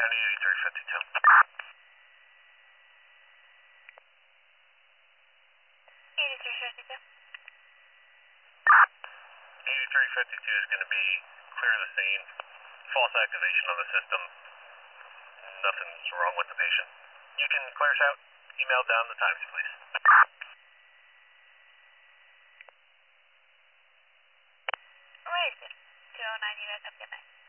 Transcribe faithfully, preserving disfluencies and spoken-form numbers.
County eighty-three fifty-two. eighty-three fifty-two. eighty-three fifty-two is going to be clear the scene. False activation on the system. Nothing's wrong with the patient. You can clear us out. Email down the times, please. Where is it? two oh nine, you guys have a good night.